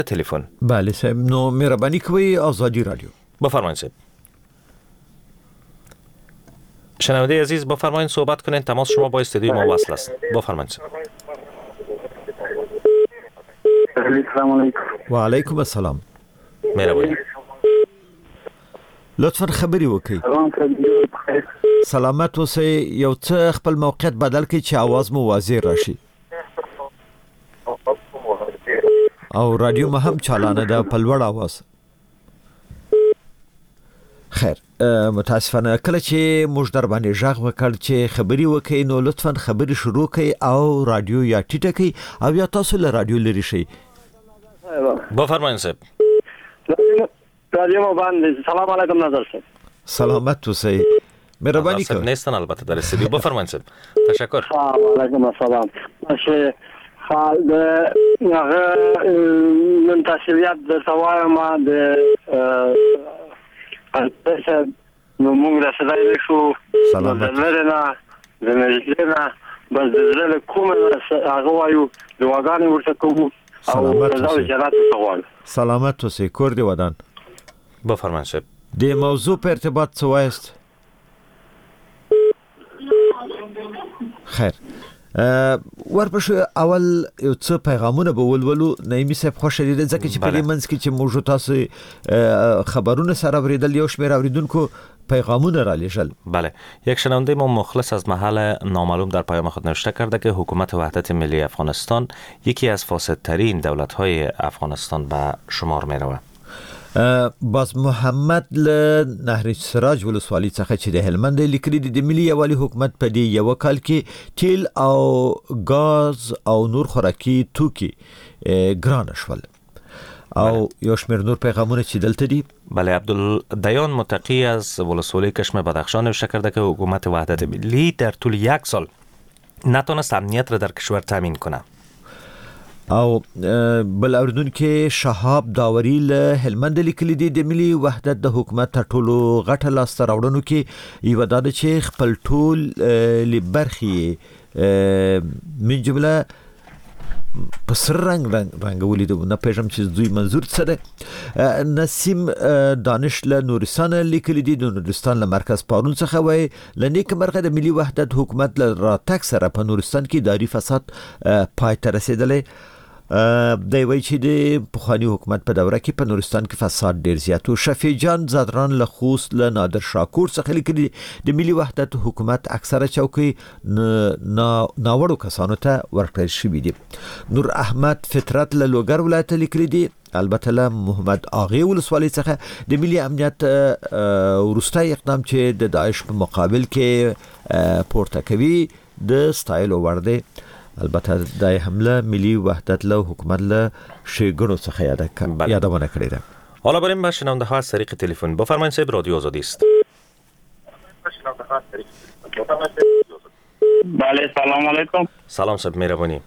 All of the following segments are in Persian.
تلفن. بله صاحب، نو مهربانی کوي آزادی رادیو. بفرمایید صاحب. شنونده عزیز بفرمایید صحبت کنین، تماس شما با استودیو ما وصل است. بفرمایید صاحب. السلام علیکم. و علیکم السلام. مهربانی. لطفا خبري وکړئ. سلامت اوسئ. یو څه خپل موقعیت بدل کړئ چې आवाज مو واضح راشي. او رادیو ما هم چالانه ده په لوړ आवाज. خیر، متاسفانه کله چې موږ در باندې ژغ وکړ چې خبري وکړئ نو لطفا خبري شروع کړئ او رادیو یا ټیټه کړئ او یا تاسو له رادیو لري شئ. بفرمایید صاحب. رادیو ما باندې سلام علیکم نظر صاحب. سلامت اوسئ. مهربانی صاحب نیستن البته در استودیو. بفرمایید صاحب. تشکر. علیکم السلام. باشه حال هغه من تاسیات د سوای ما د البته نو موږ د صداي شو سلامت. لرنه د مجلسنا بس د کومه هغه وایو د واغان ورته کوو. سلامت اوسئ. سلامت اوسئ. کور دی ودان. بفرمایید صاحب. د موضوع په ارتباط څه وایست؟ خیر، ورپښې اول یو څه پیغامونه به ولولو. نعیمي صاحب خوښ دي ځکه چې په دې منځ کې چې موږ تاسو خبرونه سره اوریدل، یو شمېر اوریدونکو پیغامونه را لیږل. بله، یک شنونده ما مخلص از محل نامعلوم در پیام خود نوشته کرده که حکومت وحدت ملی افغانستان یکی از فاسدترین دولت‌های افغانستان به شمار می‌رود. باز محمد له نهر سراج ولسوالۍ څخه چې د هلمند لیکلي د ملي یوالي حکومت په دې یو کال کې تیل او غاز او نور خوراکي توکي ګران شول او یو شمېر نور پیغامونه چې دلته دي. بله، عبدالدیان متقی از ولسوالی کشم بدخشان نوشته کرده که حکومت وحدت ملی در طول یک سال نتونست امنیت را در کشور تامین کنه. او بل اوریدونکو شهاب داوري له هلمند لیکلي دي د ملي وحدت د حکومت تر ټولو غټه لاسته راوړنو کې یو د چې خپل ټول لبرخي من جمله په سر رنگ ولید نه پېژم چې دوی منظور څه ده. نسیم دانش له نورستان لیکلي دي د نورستان له مرکز پارون څخه وای لنیک مرغه د ملي وحدت حکومت له راتګ سره په نورستان کې اداري فساد پای ته رسیدلی. دی وای چې د پخوانی حکومت په دوره کې په نورستان کې فساد ډیر زیات او شفیع جان زادران له خوست له نادر شاکور څخه لیکلي د ملي وحدت حکومت اکثره چوکۍ ناوړو کسانو ته ورکړل شوې دي. نور احمد فطرت له لوګر ولایت لیکلي دي. البته له محمد اغه ولسوالۍ څخه د ملي امنیت ورستای اقدام چې د داعش په مقابل کې پورته کوي د ستایل ورده. البته د حمله ملي وحدت له حکومت له شیګړو څخه یادونه کړې ده. حالا بریم به شنونده ها از طریق تلفن. بفرمایید صاحب، رادیو آزادی است. بله سلام علیکم. سلام صاحب، مهربانی.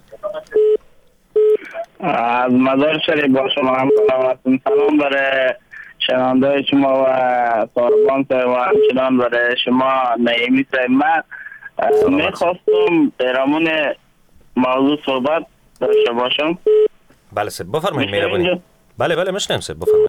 از مزار شریف با شما هم سلام برای شنونده شما و طالبان و همچنان برای شما نعیمی صاحب. من میخواستم درامون موضوع صحبت داشته باشم. بله صاحب بفرمایید. مهربانی. بله میشنم صاحب بفرمایید.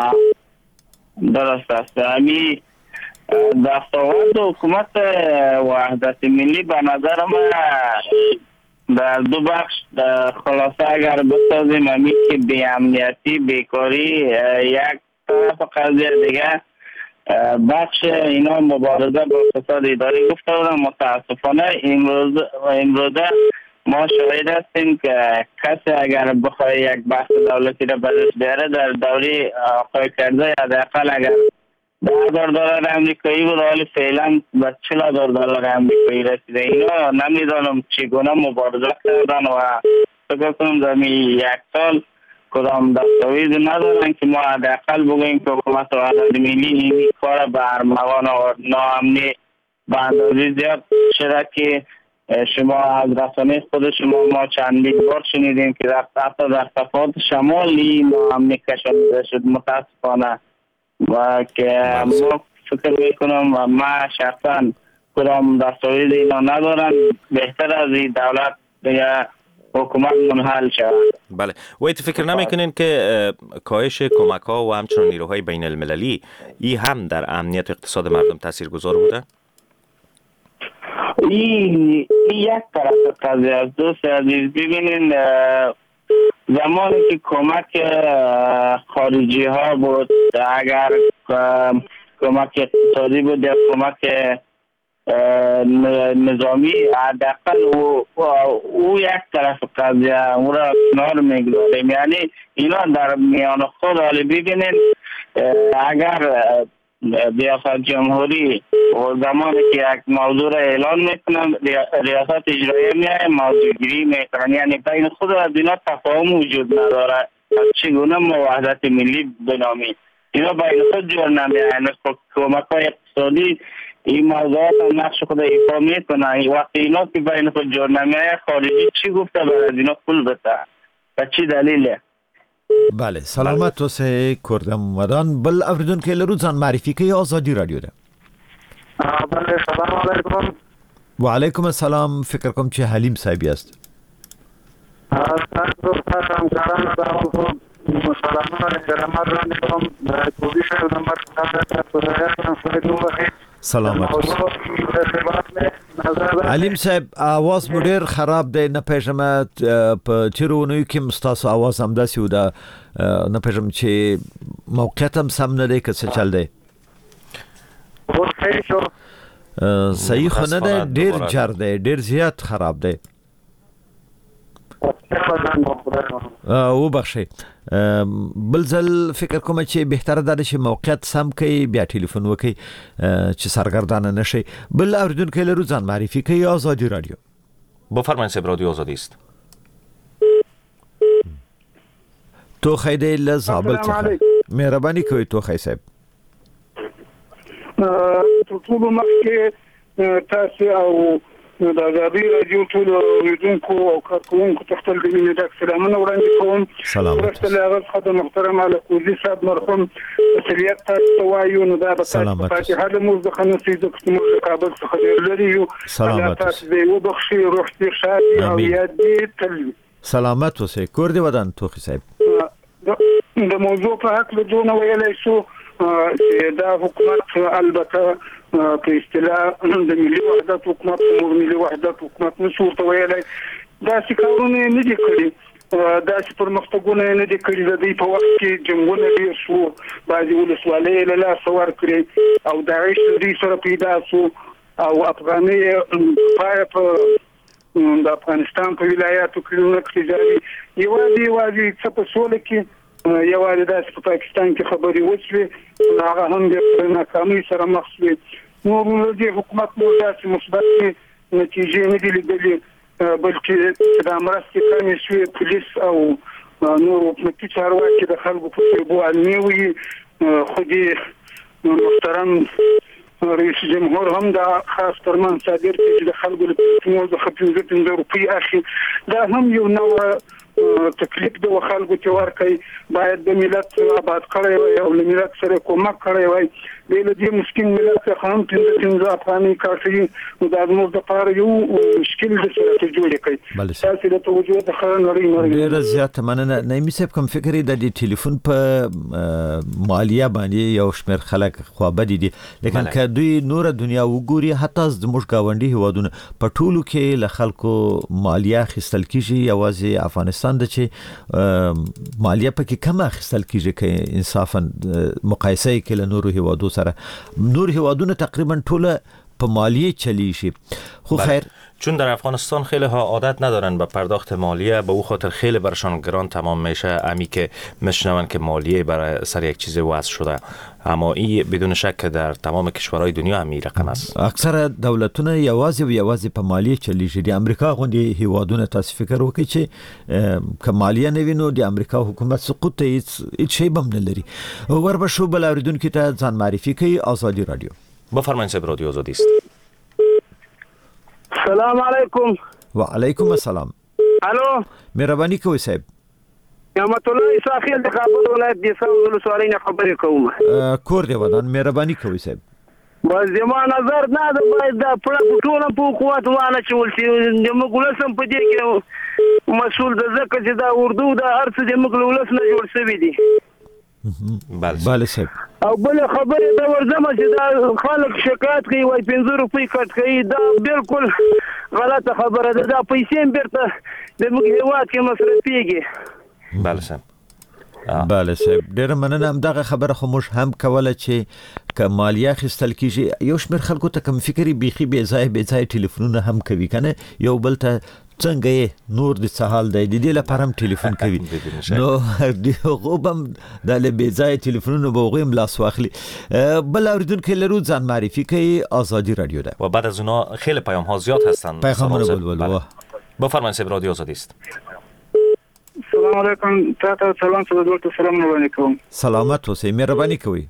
درست است. امی دستاورد حکومت وحدت ملی به نظر من در دو بخش خلاصه اگر بسازیم، امی که بی امنیتی بیکاری یک طرف قضیه، دیگه بخش اینا مبارزه با فساد اداری گفته بودم. متاسفانه امروزه ما شاهد هستیم که کسی اگر بخواه یک بحث دولتی را بدش بیاره در دوره آقای کرزی حداقل اگر $10,000 امریکایی بود، ولی فعلا به $40,000 امریکایی رسیده. اینا نمیدانم چگونه مبارزه کردن و فکر کنم در یک سال کدام دستاویزی ندارن که ما حداقل بگوییم که حکومت وحدت ملی این کار به ارمغان و ناامنی به اندازه زیاد شده که شما از رسانه خود شما ما چندین بار شنیدیم که حتی در صفحات شمالی ناامنی کشیده شد. متاسفانه و که ما فکر میکنم و ما شخصا کدام دستاویز اینا ندارن. بهتر از این دولت دیگه حکومت منحل شود. بله و ایت فکر نمیکنین که کاهش کمک ها و همچنین نیروهای بین المللی ای هم در امنیت و اقتصاد مردم تاثیرگذار بوده؟ این یک طرف قضیه است. دوست عزیز ببینین زمانی که کمک خارجی ها بود، اگر کمک اقتصادی بود یا کمک نظامی، حداقل او یک طرف قضیه، او را کنار میگذاریم. یعنی اینا در میان خود حالی ببینید اگر ریاست جمهوری و زمانی که یک موضوع را اعلان میکنن، ریاست اجرایی میای موضوع گیری میکنن، یعنی بین خود از اینا تفاهم وجود نداره. چگونه ما وحدت ملی بنامیم؟ اینا بین خود جور نمیاین. کمک های اقتصادی این موضوعات هم نقش خود ایفا میکنن. وقتی اینا که بین خود جور نمیاین، خارجی چی گفته برای از اینا پول بده؟ و چی دلیله؟ بله سلامت اوسه کردم مدان. بل اوریدون که لروزان معرفی که آزادی رادیو ده. بله سلام علیکم. و علیکم السلام. فکر کنم چه حلیم صاحبی است. سلامت علیم صاحب آواز مو ډیر خراب دی، نه پېژنم په چیرونو کې مستاسو آواز هم داسې و دا نه پېژنم چې موقعیت هم سم نه دی که څه چل دی. صحیح خو نه دی، ډیر جر دی، ډیر زیات خراب دی. او بخشي بل ځل فکر کوم چې بهتره ده چې موقعیت سم کوي، بیا ټلیفون وکي چې سرګردانه نشي. بل اوریدونکو له روزان معرفي کوي آزادی رادیو. بفرمایید سب رادیو آزادی است. تو خیده لزابل څخه مهرباني کوي تو خی صاحب. ټول مخکې تاسو او د آزادی رادیو ټول اوریدونکو او کارکونکو ته خپل د مینې ډک سلامونه وړاندې کوم. سلامت. هغه خدای محترم الکوزي صاحب مرحوم مسؤلیت تاسو وایو نو دا به تاسو هله موږ د خنوسي د کومه کابل څخه لري یو سلامت. تاسو دې وبخښي روح دې شادي او یاد دې تل سلامت اوسه کور دې ودان تو خی صاحب. د موضوع په حق له دونه ویلای شو چې دا حکومت البته په اصطلاح د ملي وحدت حکومت او ملي وحدت حکومت نشو ته ویلای دا چې کارونه نه دي کړی، دا چې پرمختګونه نه دي کړی. د دې په وخت کې جنگونه ډیر شو، بعضي ولسوالۍ له لاس ورکړي او داعش دې سره پیدا شو او افغاني په د افغانستان په ولایاتو کې نو کړی یوازې څه په سول کې یوازې د پاکستان کې خبري وشوي، هغه هم د ناکامۍ سره مخ شوي. نو د حکومت نو داسې مثبت نتیجې نه دي لیدلې، بلکې د مرستې کمې شوې. پولیس او نور حکومتي چارواکي د خلکو په تربو علمي وي. خو دې محترم رئیس جمهور هم دا خاص فرمان صادر کړی چې د خلکو لپاره 15 روپۍ اخلي. دا هم یو نوع تکلیف د خلکو چې ورکوي. باید د ملت آباد کړی وي او د ملت سره کومک کړی وي. د دې مسکین ملت څخه هم 15 افغاني کافي نو دا موږ د پاره یو مشکل د سره جوړ کړي. تاسو د توجه د خلک نړۍ ډیر زیات مننه. نایمي صاحب کوم فکر دی د ټلیفون په مالیه باندې یو شمېر خلک خوابدي دي، لیکن که دوی نور دنیا وګوري حتی زموږ گاونډي هوادونه په ټولو کې له خلکو مالیه خستل کیږي. یوازې افغانستان د چې مالیه پکې کم اخیستل کیږي که انصافا مقایسه کې له نورو هوادو سره. نور هوادونه تقریبا ټول په مالیه چلی شي. خو خیر چون در افغانستان خیلی ها عادت ندارن به پرداخت مالیه، به او خاطر خیلی برشان گران تمام میشه. امی که میشنون که مالیه برای سر یک چیز وضع شده، اما این بدون شک در تمام کشورهای دنیا هم این رقم است. اکثر دولتونه یوازې په مالیه چلیږي. د امریکا غوندي هیوادونه تاسو فکر وکړئ چې که مالیه نه وینو د امریکا حکومت سقوط ته هیڅ شی بم نه لري. وربشو بل اوریدونکو ته ځان معرفي کوي آزادی رادیو. بفرمایید سب رادیو آزادی است. سلام علیکم. و علیکم السلام. الو مهرباني کوي صاحب. نعمت الله اساخیل د کابل ولایت د سم ولسوالۍ نه خبرې کوم. کور دی ودان. مهرباني کوي صاحب. بس زما نظر نه ده باید دا پړه ټوله په قوت وانه چول شي زموږ ولس هم په دې کې مسؤل ده ځکه چې دا اردو دا هر څه زموږ ولس نه جوړ شوي دي. بله صاحب او بل خبره دا ورځم چې دا خلک شکایت کوي وای 50 روپۍ کټ کوي دا بالکل غلطه خبره ده. دا پیسې هم بیرته زموږ هیواد کې مصرفېږي. بله صاحب بله صاحب ډېر مننه. همدغه خبره خو موږ هم کوله چې که مالیه اخیستل کیږي یو شمېر خلکو ته کوم فکري بیخي بې ځای ټلیفونونه هم کوي کنه یو بل ته څنګه یې نور د څه حال دی د دې لپاره هم ټلیفون کوي نو هغه هم د بې ځای ټلیفونونو به هغوی هم لاس واخلي. بل اوریدونکی لرو ځان معرفی کوي آزادی رادیو ده و بعد از اونا خیلی پیام ها زیاد هستن. پیغامونه بلبل بفرمایید صاحب رادیو آزادی است. السلام علیکم تاسو سلام ته سلام علیکم. سلامت اوسئ مهرباني کوئ.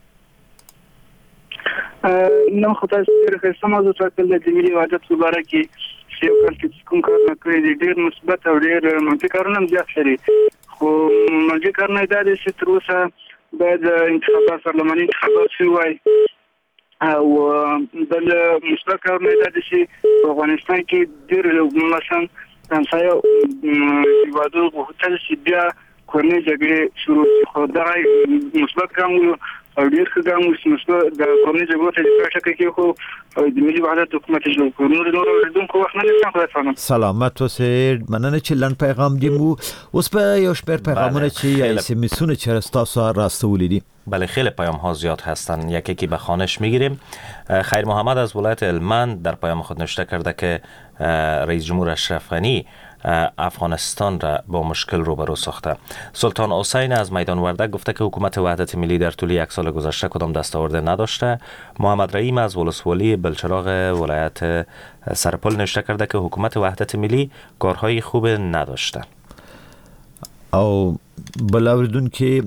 نو خدای ستاسو ښه سمازو ټاکل د ملي وحدت لپاره کې چې یو کال کې کوم کار نه کوي ډېر مثبت او ډېر منفي کارونه هم زیات لري خو منفي کارونه دا دي چې تر اوسه باید انتخابات پارلماني انتخابات شوي وای او بل مثبت کارونه دا دي چې په افغانستان کې ډېر مثلا همسایه هیوادو غوښتل چې بیا کورنۍ جګړې شروع شي خو دا مثبت ګام او ډېر ښه ګام مثبت د کورنۍ جګړو ته د شکه کې خو د ملي وحدت حکومت جوړ کړو نور اوریدونکو وخت نه لرم. سلامت اوسئ مننه چې لنډ پیغام دیمو. اوس په یو شمېر پیغامونه چې اس ام اسونه چې تاسو راستولي دي. بله خیلی پیام ها زیاد هستن یکی که به خوانش میگیریم. خیر محمد از ولایت هلمند در پیام خود نوشته کرده که رئیس جمهور اشرف غنی افغانستان را با مشکل روبرو ساخته. سلطان حسین از میدان وردک گفته که حکومت وحدت ملی در طول یک سال گذشته کدام دستاورد نداشته. محمد رحیم از ولسوالی بلچراغ ولایت سرپل نوشته کرده که حکومت وحدت ملی کارهای خوب نداشته. او بلاوردون که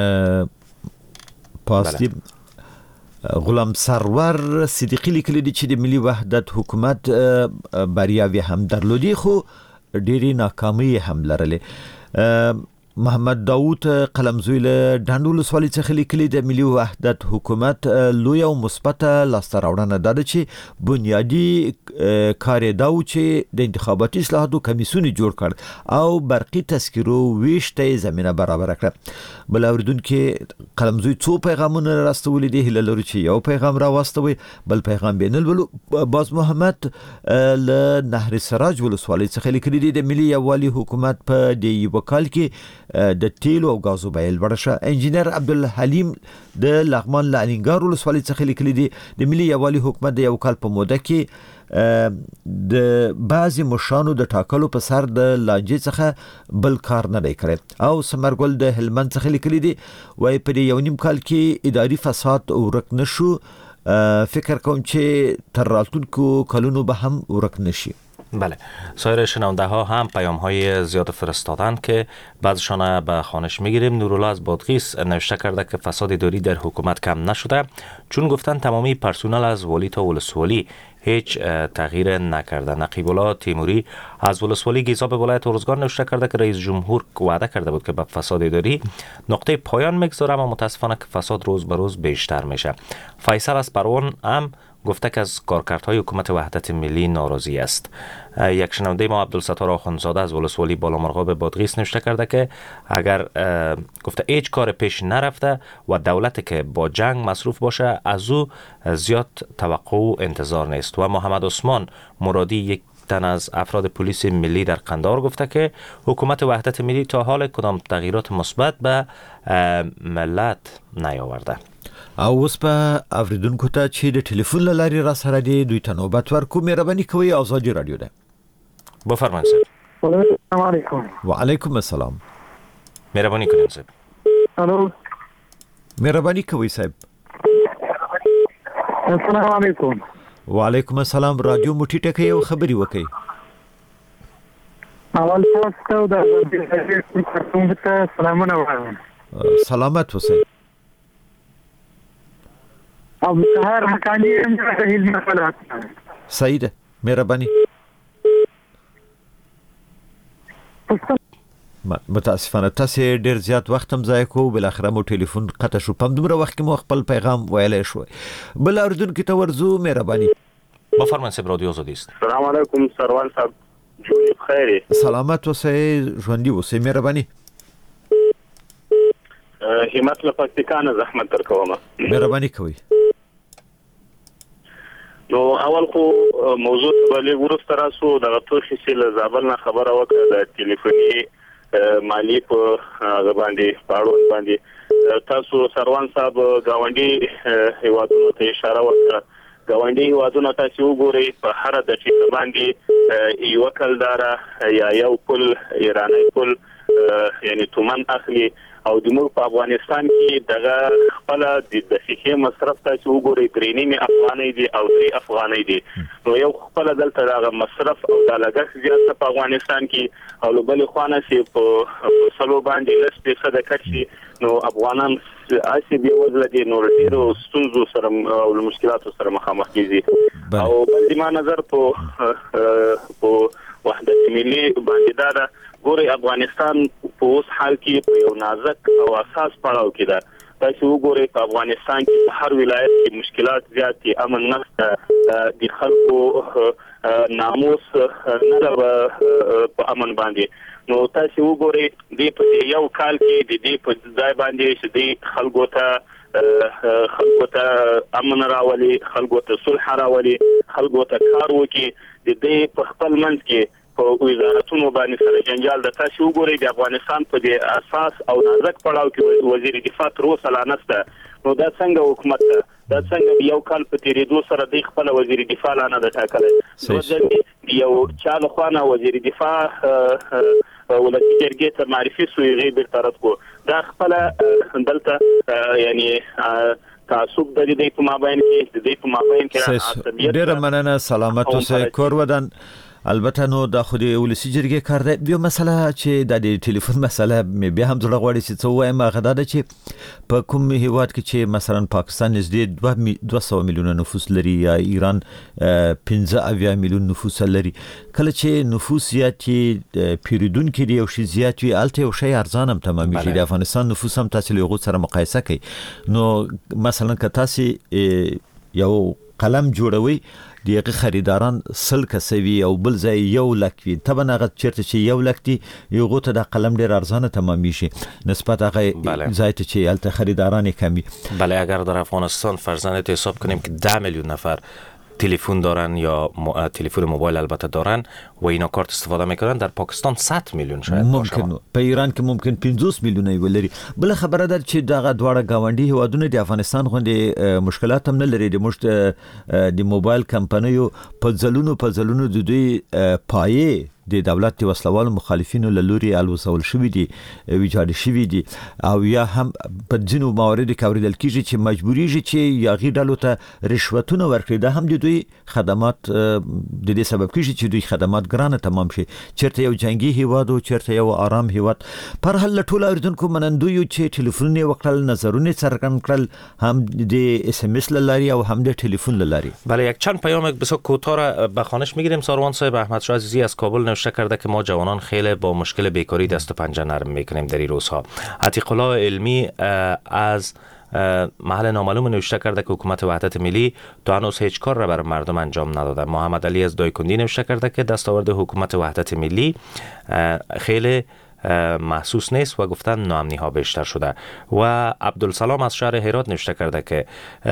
پاستی غلام سرور صدیقی لیکلی دی چې د ملي وحدت حکومت بریاوی هم درلودي خو ډېری ناکامي هم لرلې. محمد داوود قلمزوی له ډانډ ولسوالۍ څخه لیکلي د ملي وحدت حکومت لوی او مثبت لاسته راوړنه ده چې بنیادی کار دا و چې د انتخاباتي اصلاحاتو کمیسیون جوړ کړ او برقي تذکرو ویش ته زمينه برابر کړه. بل اوریدونکو قلمزوی څو پیغامونه راستولي دي هله لري چې یو پیغام را واستوي بل پیغام بینل باز محمد له نهر سراج ولسوالۍ څخه لیکلي دي د ملي یووالي حکومت په دی وکال کې د تیلو او غازو بیل ورشه. انجینر عبدالحلیم د لغمان لالینګار ولسوالۍ څخه لیکلي دي د ملي یووالي حکومت د یو کال په موده کې د بعضی مشانو د ټاکلو په سر د لانجې څخه بل کار نه دی کړی. او سمرګل د هلمند څخه لیکلي دي وای په یو نیم کال کې اداري فساد ورک نشو فکر کوم چې تر راتلونکو کلونو به هم ورک نشي. بله سایر شنونده ها هم پیام های زیاد فرستادن که بعضشان به خوانش میگیریم. نورالله از بادغیس نوشته کرده که فساد اداری در حکومت کم نشده چون گفتن تمامی پرسنل از والی تا ولسوالی هیچ تغییر نکرده. نقیب الله تیموری از ولسوالی گیزا به ولایت ارزگان نوشته کرده که رئیس جمهور وعده کرده بود که به فساد اداری نقطه پایان میگذاره اما متاسفانه که فساد روز به روز بیشتر میشه. فیصل از پروان هم گفته که از کارکردهای حکومت وحدت ملی ناراضی است. یک شنونده ما عبدالستار آخوندزاده از ولسوالی بالامرغاب بادغیس نوشته کرده که اگر گفته هیچ کار پیش نرفته و دولت که با جنگ مصروف باشه از او زیاد توقع و انتظار نیست. و محمد عثمان مرادی یک تن از افراد پلیس ملی در قندهار گفته که حکومت وحدت ملی تا حال کدام تغییرات مثبت به ملت نیاورده. او اوس په اوریدونکو ته چې د ټلیفون لاري را سره دی دوی ته نوبت ورکو. مهرباني کوئ آزادی رادیو ده. بفرمایید صاحب. السلام علیکم. وعلیکم السلام. مهرباني کوئ صاحب. الو مهرباني کوئ صاحب. السلام علیکم. وعلیکم السلام. رادیو موټی ټکي او خبري وکي. اول تاسو د سلامونه وایم. سلامت اوسئ. اب سهار حقانی هم د هلمند ولایت. صحیح ده. مهرباني. متاسفانه تاسو ډیر زیات وخت هم ضایع کوو، بل اخر مو ټلیفون قطع شو، په دومره وخت کې مو خپل پیغام ویلای شو. بل اردن کې تورزو مهرباني. بفرمایید سب رادیو آزادی است. سلام علیکم سروان صاحب، جوړ بخیر. سلامت اوسئ، ژوندۍ اوسئ، مهرباني. همت له پاکستان زحمت درکوم. مهرباني کوئ. نو اول خو موضوع بلې ورسته راسو د غټوشي سیل زابل نه خبره وکړه د ټلیفوني مالی په باندې پاړون باندې. تاسو سروان صاحب گاونډي هیوادونو ته اشاره وکړه. گاونډي هیوادونو ته چې وګورئ په هر د ټیک باندې یو کلدار یا یو پل ایرانی پل یعنی تومن اخلي، او د موږ په افغانستان کې دغه خپل د دقیقې مصرف ته چې وګورئ 3.5 افغانۍ دي او 3 افغانۍ دي. نو یو خپل دلته دغه مصرف او د لګښت زیات په افغانستان کې او بل خوانه چې په سلو باندې 10% کچې نو افغانان اسی دی وزله دي نو ډیرو ستونزو سره او مشکلاتو سره مخامخ کیږي. او بل ما نظر په وحدت ملي باندې دا ګوري افغانستان په اوس حال کې په یو نازک او اساس پړاو کې ده. تاسو وګورئ په افغانستان کې په هر ولایت کې مشکلات زیات دي، امن نشته، د خلکو ناموس نه په امن باندې. نو تاسو وګورئ د یو کال کې د دې په ځای باندې چې د خلکو ته امن راولي، خلکو ته صلح راولي، خلکو ته کار وکړي، د دې په خپل منځ کې په وزارتونو باندې سره جنجال د تاسو وګورئ د افغانستان په دې اساس او نازک پړاو کې وزیر دفاع تر اوسه لا نشته. نو دا څنګه حکومت دا څنګه یو کال په تیریدو سره د خپل وزیر دفاع لا نه ټاکلی، یو چا له خوانه وزیر دفاع ولسی جرګې ته معرفي سوی غیبر طرف کو دا خپل دلته یعنی تعصب د دې په مابین کې ډېر مننه. سلامت اوسئ، کور ودان. البته نو د خو د ولسی جرګې کار دی. یو مسله چې د ټلیفون مسله مې بیا هم زړه غواړي چې څه وایم، هغه دا ده چې په کوم هیواد کې چې مثلا پاکستان نږدې 200 میلیونه نفوس لري یا ایران 15 میلیون نفوس لري، کله چې نفوس زیات پیریدونکو دی او شي زیات وي الته یو شی ارزان هم تمامېږي. د افغانستان نفوس هم تاسو له غو سره مقایسه کوي. نو مثلا که تاسو یو قلم جوړوي دغه خریداران 100 کسوي او بل ځای 1 لک وي، طبعا هغه چیرته چې 1 لک دی یو غوته د قلم ډیر ارزانه تمامي شي نسبت هغه ځای ته چې الته خریداران کمی. بله اگر در افغانستان فرضاً حساب کنیم که 10 میلیون نفر تلفن دارن یا تلفن موبایل البته دارن و اینا کارت استفاده میکنن، در پاکستان 100 میلیون شاید باشه، ممکن په ایران کې ممکن 50 میلیون ولري. بل خبره ده چې دغه دواړه گاونډي هیوادونه د افغانستان غوندي مشکلات هم نه لري. د موبایل کمپنیو په ځلونو د دوی پایې د دولت د وسلوال مخالفینو له لوري الوزول شوې دي، ویجاړ شوې دي، او یا هم په ځینو موارد کې اوریدل کیږي چې مجبوریږي چې یاغي ډلو ته رشوتونه ورکړي. دا هم د دوی خدمات د دې سبب کیږي چې دوی خدمات ګرانه تمام شي. چیرته یو جنگي هیواد او چیرته یو آرام هیواد. پر هل ټول اوریدونکو منندوی چې ټلیفون وکړل، نظرونه څرګند کړل، هم د اس ام اس لاري او هم د ټلیفون لاري. بله یک چند پیام بسیار کوتاه به خوانش میگیریم. سروان صاحب احمد شاه عزیزی از کابل نوشته کرده که ما جوانان خیلی با مشکل بیکاری دست و پنجه نرم میکنیم در این روزها. عتیق الله علمی از محل نامعلوم نوشته کرده که حکومت وحدت ملی تا هنوز هیچ کار را بر مردم انجام نداده. محمد علی از دایکندی نوشته کرده که دستاورد حکومت وحدت ملی خیلی محسوس نیست و گفتن ناامنی ها بیشتر شده. و عبدالسلام از شهر هرات نوشته کرده که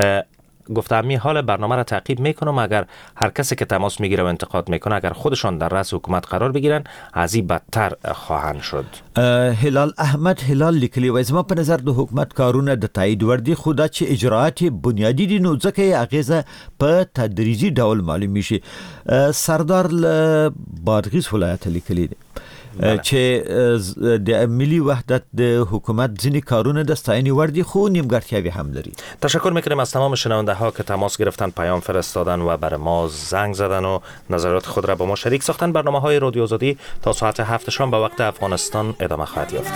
گفتم می حال برنامه را تعقیب میکنم، اگر هر کسی که تماس میگیره و انتقاد میکنه اگر خودشان در رأس حکومت قرار بگیرن از این بدتر خواهند شد. هلال احمد هلال لیکلی و زما په نظر د حکومت کارونه د تایید وړ دي، خو دا چې اجراءات بنیادی دي نو ځکه اغیزه په تدریجي ډول معلوم شي. سردار بادغیس ولایت لیکلی دی چې د ملي وحدت د حکومت ځینی کارونه د ستاینې وړ دي، خو نیمګړتیاوې هم لري. تشکر میکنیم از تمام شنونده ها که تماس گرفتن، پیام فرستادن و بر ما زنگ زدن و نظرات خود را با ما شریک ساختن. برنامه های رادیو آزادی تا ساعت 7 شام به وقت افغانستان ادامه خواهد یافت.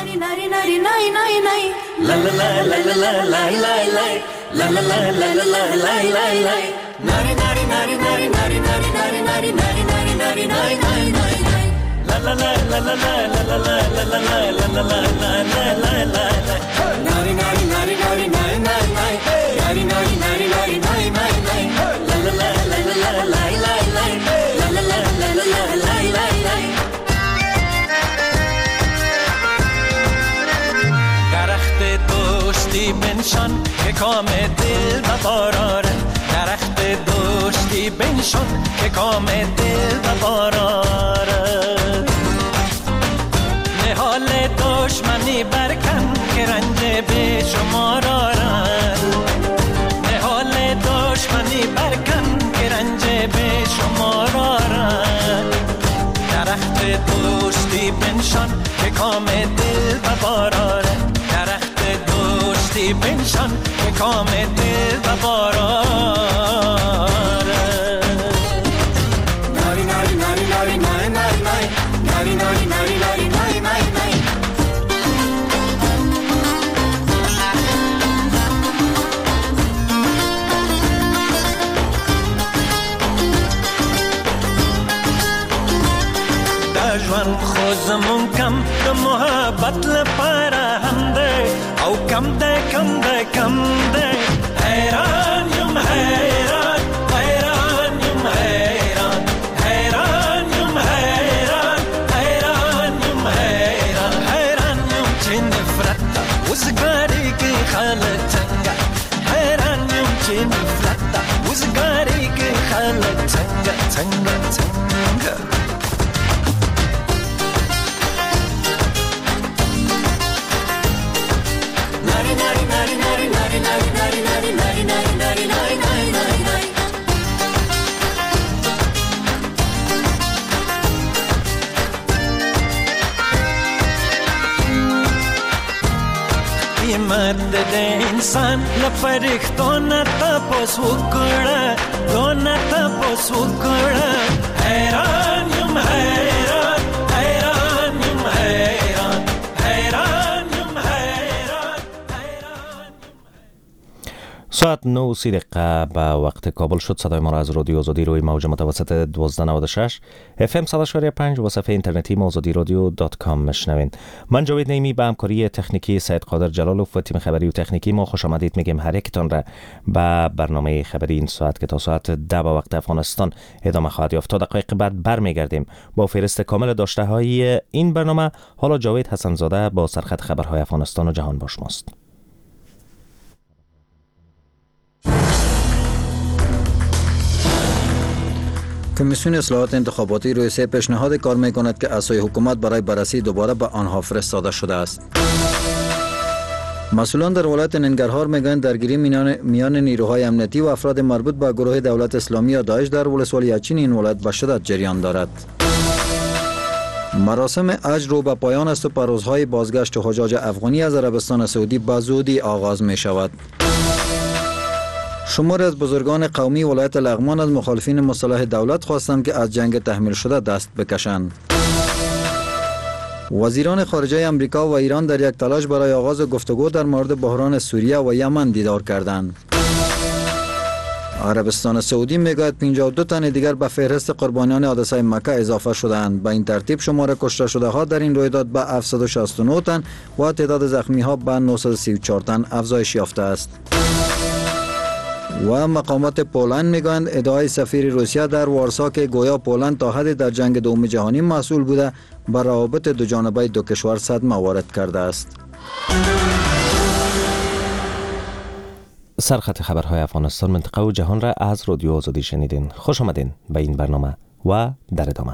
بنشان که کام دل و باراره درخت دوستی بنشان که کام دل و باراره نهال دشمنی برکن که رنج به شمار آرد نهال دشمنی برکن که رنج به شمار آرد درخت دوستی بنشان که کام دل و باراره درخت دوستی بنشان که کام دل و باراره ناری ناری ناری ناری ناری ناری ناری ناری ناری ناری ناری ناری دجوان خوزمون کم ده محبت لپاره هم ده او کم ده کم ده کم ده حیران یم حیران حیران یم حیران حیران یم حیران حیران یم حیران حیران یم چه نفرت وزگاری که خالتنگا حیران یم چه نفرت وزگاری که خالتنگا تنگا تنگا قیمت ده انسان لفرښتونه تاسو وکړه دونه تاسو وکړه حیران یم حیران حیران یم حیران حیران یم حیران ساعت 9:30 به وقت کابل شد. صدای ما را از رادیو آزادی روی موج متوسط 1296 FM 100.5 و صفحه اینترنتی azadirodio.com میشنوین. من جاوید نیمی به همکاری تکنیکی سید قادر جلالوف و تیم خبری و تکنیکی ما خوش آمدید میگیم هر یکتان را به برنامه خبری این ساعت که تا ساعت 10 به وقت افغانستان ادامه خواهد یافت. تا دقایق بعد برمیگردیم با فهرست کامل داشته های این برنامه. حالا جاوید حسن زاده با سرخط خبرهای افغانستان و جهان با شماست. کمیسیون اصلاحات انتخاباتی روی 3 پیشنهاد کار می‌کند که اعضای حکومت برای بررسی دوباره به آنها فرستاده شده است. مسئولان در ولایت ننگرهار میگویند درگیری میان نیروهای امنیتی و افراد مربوط به گروه دولت اسلامی یا داعش در ولسوالی اچین این ولایت به شدت جریان دارد. مراسم اجر رو به پایان است و پروازهای بازگشت حجاج افغانی از عربستان سعودی به زودی آغاز می شود. شماری از بزرگان قومی ولایت لغمان از مخالفین مصالح دولت خواستند که از جنگ تحمیل شده دست بکشند. وزیران خارجه امریکا و ایران در یک تلاش برای آغاز گفتگو در مورد بحران سوریه و یمن دیدار کردند. عربستان سعودی میگوید 52 تن دیگر به فهرست قربانیان حادثه مکه اضافه شدند. به این ترتیب شمار کشته شده ها در این رویداد به 769 تن و تعداد زخمی ها به 934 تن افزایش یافته است. و مقامات پولند میگویند ادعای سفیر روسیه در وارسا که گویا پولند تا حدی در جنگ دوم جهانی مسئول بوده بر روابط دو جانبه دو کشور صدمه وارد کرده است. سرخط خبرهای افغانستان، منطقه و جهان را از رادیو آزادی شنیدین. خوش آمدین به این برنامه و در ادامه.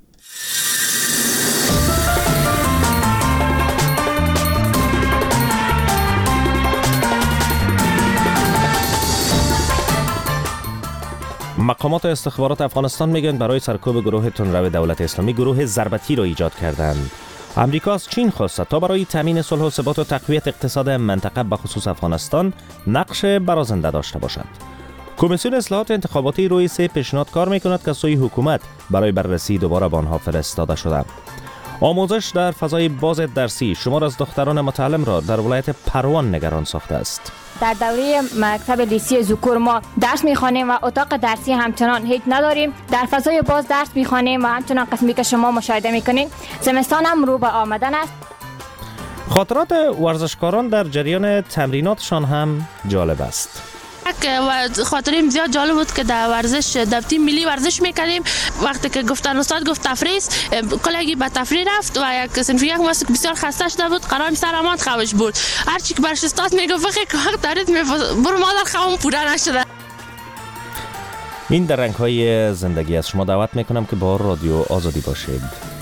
مقامات استخبارات افغانستان میگن برای سرکوب گروه تندرو دولت اسلامی گروه ضربتی را ایجاد کردند. امریکا از چین خواسته تا برای تامین صلح و ثبات و تقویت اقتصاد منطقه به خصوص افغانستان نقش برازنده داشته باشد. کمیسیون اصلاحات انتخاباتی روی 3 پیشنهاد کار میکند که سوی حکومت برای بررسی دوباره به آنها فرستاده شده. آموزش در فضای باز درسی شمار از دختران متعلم را در ولایت پروان نگران ساخته است. در دوره مکتب لیسه ذکور ما درس میخوانیم و اتاق درسی همچنان هیچ نداریم. در فضای باز درس میخوانیم و همچنان قسمی که شما مشاهده میکنید زمستان هم رو به آمدن است. خاطرات ورزشکاران در جریان تمریناتشان هم جالب است. خاطریم زیاد جالب بود که در ورزش در تیم ملی ورزش میکردیم. وقتی که گفتن استاد گفت تفریح کلگی به تفریح رفت و یک صنفی یک ماسک بسیار خسته شده بود، قرار سرمان خوابش بود. هر چی که برش استاد میگفت فقط که وقت دارید برو مادر خوابم پوره نشده. این در رنگ‌های زندگی است. شما دعوت میکنم که با رادیو آزادی باشید.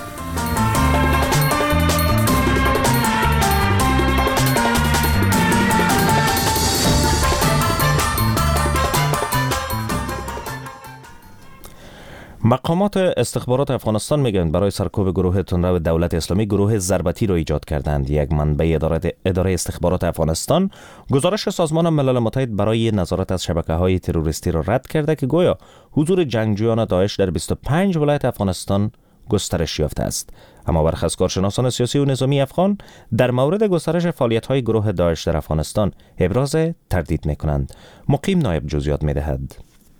مقامات استخبارات افغانستان میگن برای سرکوب گروه تندرو دولت اسلامی گروه ضربتی را ایجاد کردند. یک منبع اداره استخبارات افغانستان گزارش سازمان ملل متحد برای نظارت از شبکه‌های تروریستی را رد کرده که گویا حضور جنگجویان داعش در 25 ولایت افغانستان گسترش یافته است. اما برخی از کارشناسان سیاسی و نظامی افغان در مورد گسترش فعالیت‌های گروه داعش در افغانستان ابراز تردید می‌کنند. مقیم نایب جزئیات می‌دهد.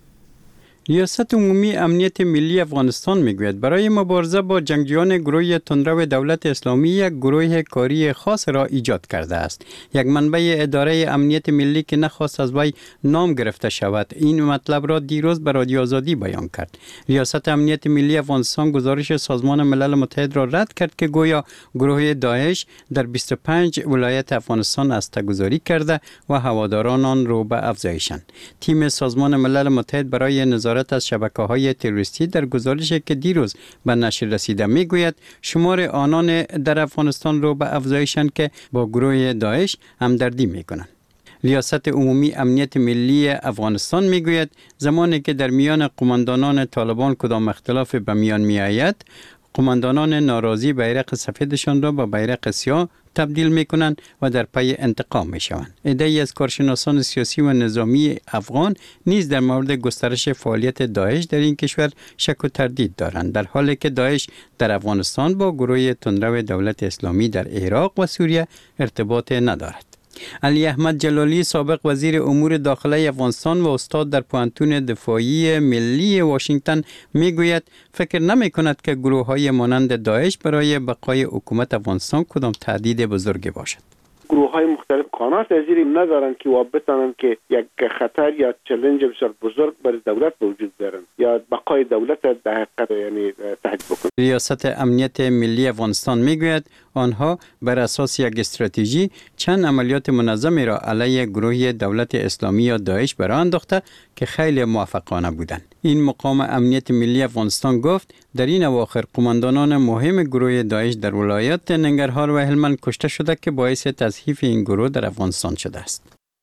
ریاست عمومی امنیت ملی افغانستان میگوید برای مبارزه با جنگجویان گروه تندرو دولت اسلامی یک گروه کاری خاص را ایجاد کرده است. یک منبع اداره امنیت ملی که نخواست از وی نام گرفته شود این مطلب را دیروز به رادیو آزادی بیان کرد. ریاست امنیت ملی افغانستان گزارش سازمان ملل متحد را رد کرد که گویا گروه داعش در 25 ولایت افغانستان استگذاری کرده و هواداران آن را به افزایشند. تیم سازمان ملل متحد برای نظارت از شبکه‌های تروریستی در گزارشی که دیروز به نشر رسیده میگوید شمار آنان در افغانستان رو به افزایشند که با گروه داعش همدردی میکنند. ریاست عمومی امنیت ملی افغانستان میگوید زمانی که در میان قماندانان طالبان کدام اختلاف به میان میآید، قماندانان ناراضی بیرق سفیدشان را به بیرق سیاه تبدیل میکنند و در پی انتقام میشوند. عده‌ای از کارشناسان سیاسی و نظامی افغان نیز در مورد گسترش فعالیت داعش در این کشور شک و تردید دارند، در حالی که داعش در افغانستان با گروه تندرو دولت اسلامی در عراق و سوریه ارتباط ندارد. علی احمد جلالی سابق وزیر امور داخلی افغانستان و استاد در پوهنتون دفاعی ملی واشنگتن میگوید فکر نمی کند که گروه های مانند داعش برای بقای حکومت افغانستان کدام تهدید بزرگی باشد. گروه های مختلف قانون پذیری ندارند که بتوانند که یک خطر یا چالش بسیار بزرگ برای دولت وجود دارند یا بقای دولت در حقیقت یعنی تهدید بکنند. ریاست امنیت ملی افغانستان میگوید آنها بر اساس یک استراتژی چند عملیات منظمی را علیه گروه دولت اسلامی یا داعش برآ انداخته که خیلی موفقانه بودند. این مقام امنیت ملی افغانستان گفت در این اواخر قماندانان مهم گروه داعش در ولایات ننگرهار و هلمند کشته شده که باعث تضعیف این گروه در افغانستان شده است.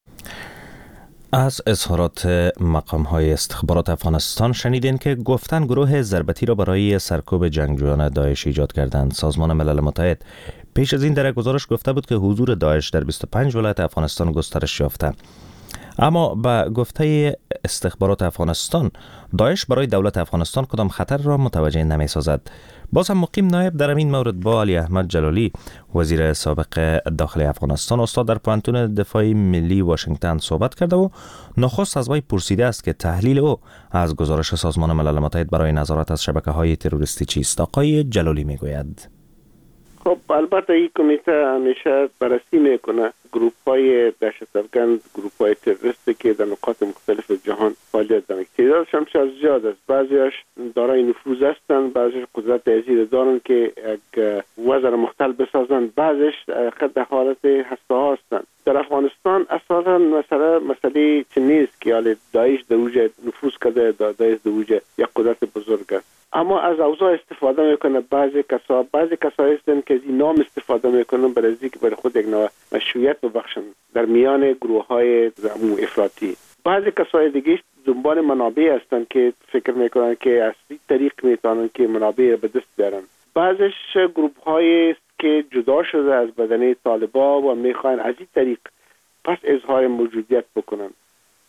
از اظهارات مقام‌های استخبارات افغانستان شنیدین که گفتن گروه ضربتی را برای سرکوب جنگجویان داعش ایجاد کردند. سازمان ملل متحد پیش از این در گزارش گفته بود که حضور داعش در 25 ولایت افغانستان گسترش یافته. اما با گفته استخبارات افغانستان داعش برای دولت افغانستان کدام خطر را متوجه نمی سازد. باز هم مقیم نایب در این مورد با علی احمد جلالی وزیر سابق داخلی افغانستان استاد در پوهنتون دفاعی ملی واشنگتن صحبت کرده و نخست از وی پرسیده است که تحلیل او از گزارش سازمان ملل متحد برای نظارت از شبکه‌های تروریستی چیست. آقای جلالی میگوید خب البته این کمیته همیشه بررسی میکنه گروپ های دهشت‌افکن، گروپ های تروریستی که در نقاط مختلف جهان فعالیت دارند. تعدادشان زیاد است. بعضیش دارای نفوذ هستند، بعضیش قدرت تأثیر دارند که یک وضع مختل بسازند، بعضیش در حالت هسته هستند. در افغانستان اساساً مسئله چه نیست که حال داعش در اوج نفوذ کرده، داعش در اوج یک قدرت بزرگ است. اما از اوضاع استفاده میکنه بعضی کسایی هستند که از این نام استفاده میکنن برای اینکه برای خود یک نوع مشروعیت ببخشن در میان گروه های افراطی. بعضی کسای دیگه دنبال منابع هستند که فکر میکنن که از این طریق میتونن که منابع به دست بیارن. بعضیش گروه های که جدا شده از بدنه طالبان و میخوان از این طریق پس اظهار موجودیت بکنن.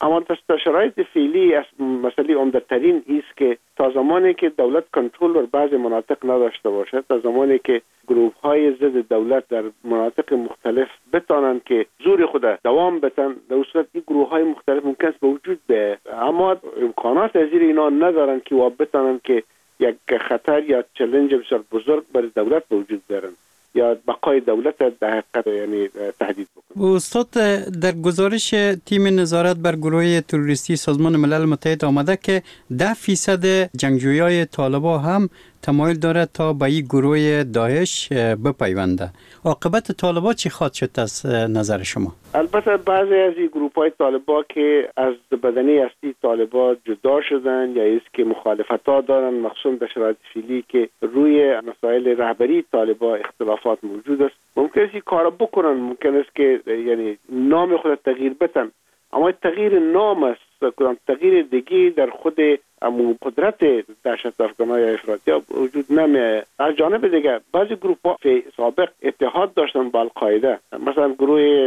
اما در شرایط فعلی مسئله عمده‌ترین است که تا زمانی که دولت کنترل بر بعض مناطق نداشته باشد، تا زمانی که گروه‌های ضد دولت در مناطق مختلف بتانند که زور خود دوام بدن، در صورت این گروه‌های مختلف ممکن است به وجود بیاید، اما امکانات از اینا ندارند که بتانند که یک خطر یا چالش بسیار بزرگ برای دولت به وجود بیارند یا بقای دولت در حقیقت یعنی تهدید بکنه. استاد، در گزارش تیم نظارت بر گروه تروریستی سازمان ملل متحد آمده که 10% جنگجویای طالبان هم تمایل دارد تا به این گروه داعش بپیونده. عاقبت طالبان چی خواهد شد از نظر شما؟ البته بعضی از این گروه‌های طالبان که از بدنه اصلی طالبان جدا شدن یا است که مخالفت‌ها دارن، مخصوصا در شرایط فعلی که روی مسائل رهبری طالبان اختلافات موجود است، ممکن است این کارا بکنن، ممکن است که یعنی نام خود تغییر بدن، اما تغییر نام است، تغییر دیگه در خود قدرت دهشت افغانای افراطی وجود نمیاد. از جانب دیگه بعضی گروه‌ها سابق اتحاد داشتن با القاعده، مثلا گروه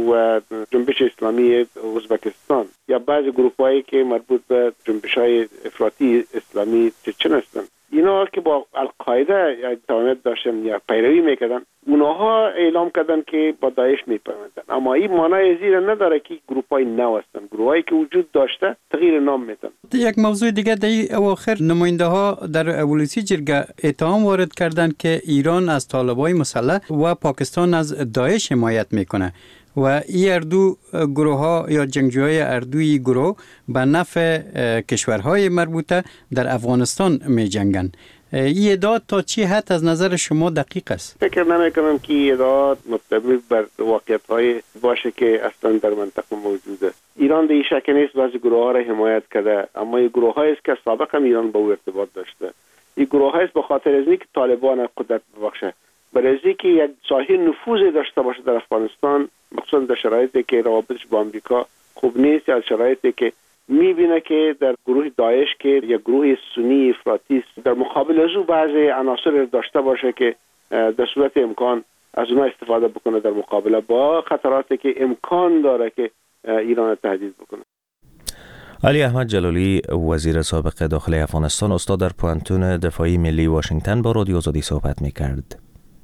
جنبش اسلامی ازبکستان یا بعضی گروه‌هایی که مربوط به جنبش‌های افراطی اسلامی چچن هستند، اینا که با القاعده تمامیت داشتن یا پیروی میکردن، اونها اعلام کردن که با داعش میپیوندن، اما این معنی زیر نداره که گروه‌های نو هستن، گروهایی که وجود داشته تغییر نام میدن. یک موضوع دیگه در این اواخر نماینده ها در اولوسی جرگه اتهام وارد کردند که ایران از طالبان مسلح و پاکستان از داعش حمایت میکنه و این اردو گروه ها یا جنگجوهای اردوی گروه به نفع کشورهای مربوطه در افغانستان می جنگن. این ادعا تا چی حد از نظر شما دقیق است؟ فکر نمی کنم که این ادعا مبتنی بر واقعیت های باشه که اصلا در منطقه موجوده. ایران به این شک نیست بعضی گروه ها را حمایت کرده، اما این گروه هایی است که سابقا ایران با او ارتباط داشته. این گروه هایی است به خاطر از اینکه طالبان قدرت ببخشه، برای اینکه یک ساحه نفوذی داشته باشه در افغانستان، مخصوصا در شرایطی که روابطش با آمریکا خوب نیست، یا شرایطی که میبینه که در گروه داعش که یک گروه سنی افراطی است، در مقابل از او بعضی عناصر داشته باشه که در صورت امکان از اونها استفاده بکنه در مقابله با خطراتی که امکان داره که ایران تهدید بکنه. علی احمد جلالی، وزیر سابق داخلی افغانستان، استاد در پوانتون دفاعی ملی واشنگتن با رادیو آزادی صحبت میکرد.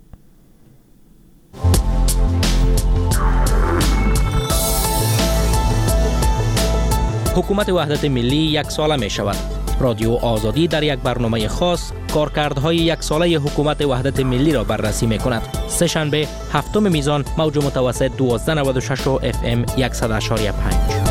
حکومت وحدت ملی 1 ساله می شود. رادیو آزادی در یک برنامه خاص کارکردهای 1 ساله حکومت وحدت ملی را بررسی می کند. سه شنبه 7 میزان موج متوسط 1296 و FM 100.5.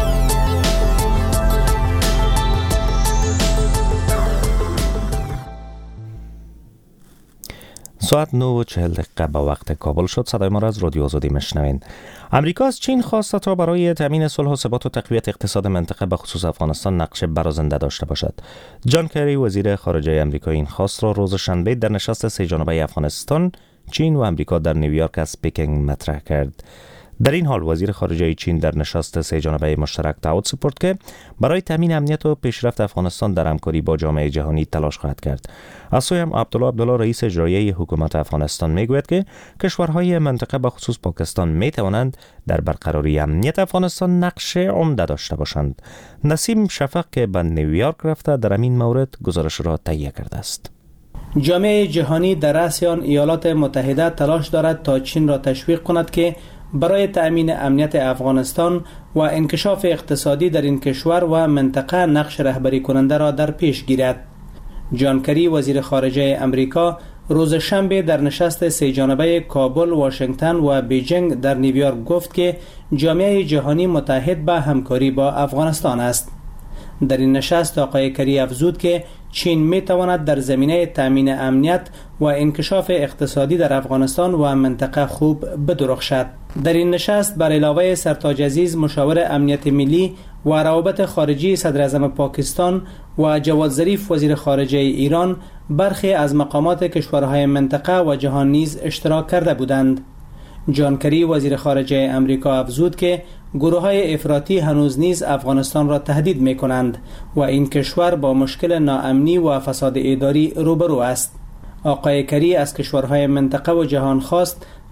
ساعت 9:40 به وقت کابل شد. صدای ما را از رادیو آزادی میشنوین. امریکا از چین خواسته تا برای تامین صلح و ثبات و تقویت اقتصاد منطقه به خصوص افغانستان نقش برازنده داشته باشد. جان کری، وزیر خارجه امریکا، این خواست را روز شنبه در نشست سه جانبه افغانستان، چین و امریکا در نیویورک از پکینگ مطرح کرد. در این حال وزیر خارجه چین در نشست سه جانبه مشترک دعوت سپرد که برای تامین امنیت و پیشرفت افغانستان در همکاری با جامعه جهانی تلاش خواهد کرد. از سوی هم عبدالله رئیس اجرایی حکومت افغانستان میگوید که کشورهای منطقه به خصوص پاکستان میتوانند در برقراری امنیت افغانستان نقش عمده داشته باشند. نسیم شفق که به نیویورک رفته در این مورد گزارش را تهیه کرده است. جامعه جهانی در رأس آن ایالات متحده تلاش دارد تا چین را تشویق کند که برای تأمین امنیت افغانستان و انکشاف اقتصادی در این کشور و منطقه نقش رهبری کننده را در پیش گیرد. جان کری، وزیر خارجه امریکا، روز شنبه در نشست سه جانبه کابل، واشنگتن و بیجینگ در نیویورک گفت که جامعه جهانی متحد به همکاری با افغانستان است. در این نشست آقای کری افزود که چین می تواند در زمینه تامین امنیت و انکشاف اقتصادی در افغانستان و منطقه خوب بدرخشد. در این نشست بر علاوه سرتاج عزیز، مشاور امنیت ملی و روابط خارجی صدر اعظم پاکستان و جواد ظریف، وزیر خارجه ایران، برخی از مقامات کشورهای منطقه و جهان نیز اشتراک کرده بودند. جان کری، وزیر خارجه امریکا، افزود که گروه‌های افراطی هنوز نیز افغانستان را تهدید می‌کنند و این کشور با مشکل ناامنی و فساد اداری روبرو است. آقای کری از کشورهای منطقه و جهان خواست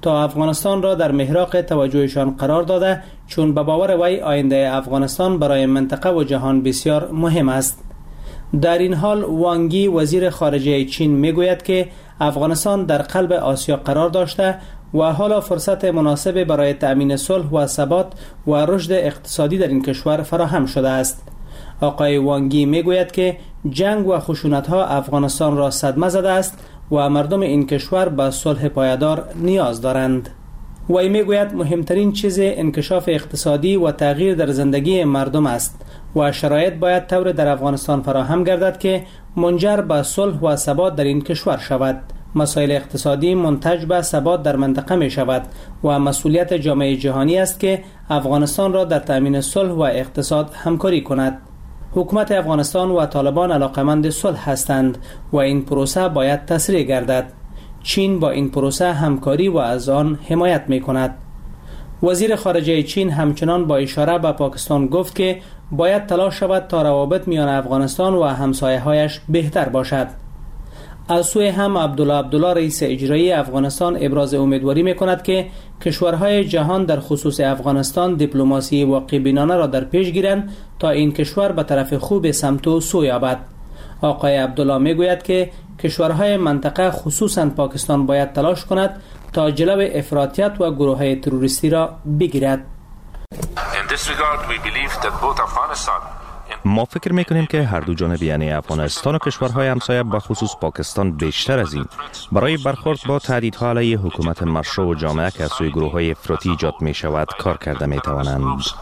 تا افغانستان را در محراق توجهشان قرار داده، چون به باور وی آینده افغانستان برای منطقه و جهان بسیار مهم است. در این حال وانگی وزیر خارجه چین میگوید که افغانستان در قلب آسیا قرار داشته و حالا فرصت مناسب برای تأمین صلح و ثبات و رشد اقتصادی در این کشور فراهم شده است. آقای وانگی میگوید که جنگ و خشونت‌ها افغانستان را صدمه زده است و مردم این کشور به صلح پایدار نیاز دارند. وی میگوید مهمترین چیز انکشاف اقتصادی و تغییر در زندگی مردم است و شرایط باید طور در افغانستان فراهم گردد که منجر به صلح و ثبات در این کشور شود. مسائل اقتصادی منتج به ثبات در منطقه می شود و مسئولیت جامعه جهانی است که افغانستان را در تأمین صلح و اقتصاد همکاری کند. حکومت افغانستان و طالبان علاقمند صلح هستند و این پروسه باید تسریع گردد. چین با این پروسه همکاری و از آن حمایت می کند. وزیر خارجه چین همچنان با اشاره به پاکستان گفت که باید تلاش شود تا روابط میان افغانستان و همسایه‌هایش بهتر باشد. از سوی هم عبدالله رئیس اجرایی افغانستان ابراز امیدواری می‌کند که کشورهای جهان در خصوص افغانستان دیپلماسی واقع‌بینانه را در پیش گیرند تا این کشور به طرف خوب سمت و سو یابد. آقای عبدالله میگوید که کشورهای منطقه خصوصاً پاکستان باید تلاش کند تا جلو افراطیت و گروه‌های تروریستی را بگیرد. ما فکر میکنیم که هر دو جانب یعنی افغانستان و کشورهای همسایه به خصوص پاکستان بیشتر از این برای برخورد با تهدیدها علیه حکومت مشروع و جامعه که از سوی گروه‌های افراطی ایجاد می شود کار کرده می توانند.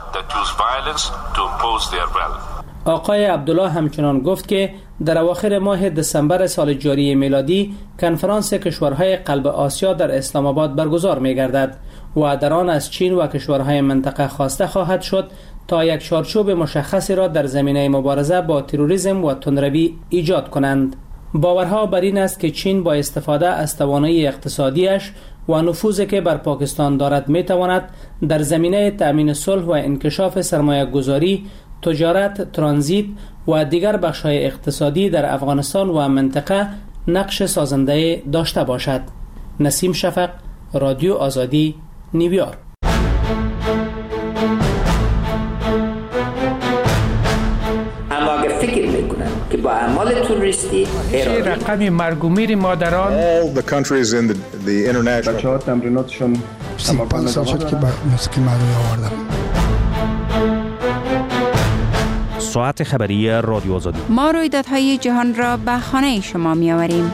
آقای عبدالله همچنان گفت که در اواخر ماه دسامبر سال جاری میلادی کنفرانس کشورهای قلب آسیا در اسلام آباد برگزار می گردد و در آن از چین و کشورهای منطقه خواسته خواهد شد تا یک چارچوب مشخصی را در زمینه مبارزه با تروریسم و تندروی ایجاد کنند. باورها بر این است که چین با استفاده از توانایی اقتصادیش و نفوذی که بر پاکستان دارد می تواند در زمینه تأمین صلح و انکشاف سرمایه گذاری، تجارت، ترانزیت و دیگر بخش‌های اقتصادی در افغانستان و منطقه نقش سازنده داشته باشد. نسیم شفق، رادیو آزادی، نیویورک. فکر میکنن که با اعمال تروریستی رقم مرگ و میر مادران all the countries in the international بچه‌ها تمریناتشون 35 سال شد که موسیقی مردمی آوردم. ساعت خبری رادیو آزادی. ما رویدادهای جهان را به خانه شما می آوریم.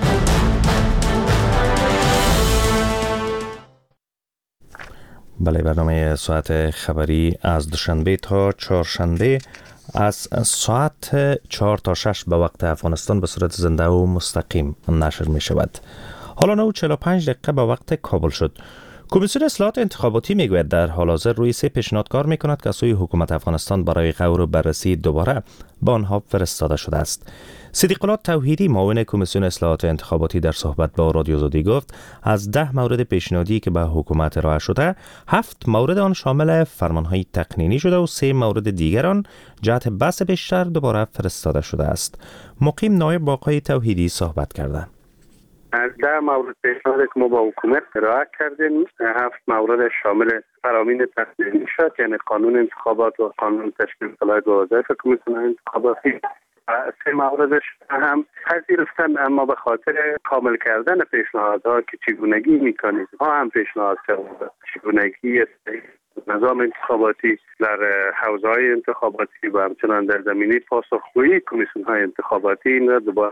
بله، برنامه ساعت خبری از دوشنبه تا چهارشنبه از ساعت 4 تا 6 به وقت افغانستان به صورت زنده و مستقیم نشر می شود. حالا 9:45 به وقت کابل شد. کمیسیون اصلاحات انتخاباتی میگوید در حال حاضر روی 3 پیشنهاد کار میکند که سوی حکومت افغانستان برای غور و بررسی دوباره به آنها فرستاده شده است. صدیق الله توحیدی معاون کمیسیون اصلاحات انتخاباتی در صحبت با رادیو آزادی گفت از 10 مورد پیشنهادی که به حکومت ارائه شده 7 مورد آن شامل فرمانهای تقنینی شده و 3 مورد دیگر آن جهت بحث بیشتر دوباره فرستاده شده است. مقیم نایب با آقای توحیدی صحبت کرده. از 10 مورد پیشنهادی که ما با حکومت ارائه کردیم 7 مورد شامل فرامین تقنینی شد، یعنی قانون انتخابات و قانون تشکیل صلاحیت و وظایف کمیسیون انتخاباتی. 3 موردش هم پذیرفتن، اما به خاطر کامل کردن پیشنهادها که چگونگی میکانیزم ها هم پیشنهاد شد، چگونگی نظام انتخاباتی در حوزه‌های انتخاباتی و همچنان در زمینه پاسخگویی کمیسیون‌های انتخاباتی این را دوباره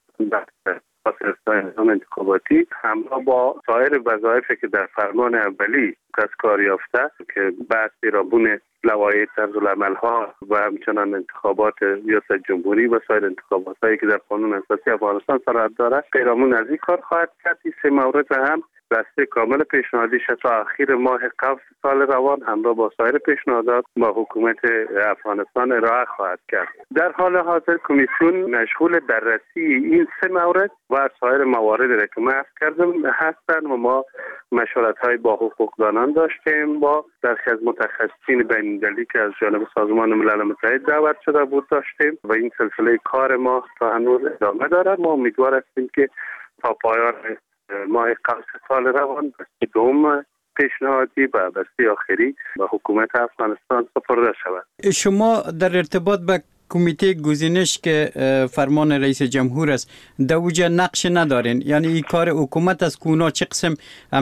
فرستادن نظام انتخاباتی همراه با سایر وظایفی که در فرمان اولی دستکار یافته که بحث پیرامون لوایح طرزالعمل‌ها و همچنان انتخابات ریاست جمهوری و سایر انتخابات‌هایی که در قانون اساسی افغانستان صلاحیت دارد پیرامون از این کار خواهد کرد. این 3 مورد هم دسته کامل پیشنهادی شد تا اخیر ماه قبل سال روان همراه با سایر پیشنهادات با حکومت افغانستان ارائه خواهد کرد. در حال حاضر کمیسیون مشغول بررسی این 3 مورد و سایر مواردی را که من عرض کردم هستند و ما مشورت‌های با حقوقدانان داشتیم، با برخی از متخصصین بین‌المللی که از جانب سازمان ملل متحد دعوت شده بود داشتیم و این سلسله کار ما تا هنوز ادامه دارد. ما امیدوار هستیم که تا پایان ماه قبل سال روان بسته دوم پیشنهادی و بسته آخری به حکومت افغانستان سپرده شود. شما در ارتباط به کمیته گزینش که فرمان رئیس جمهور است در اوجه نقش ندارین، یعنی این کار حکومت است که اونا چه قسم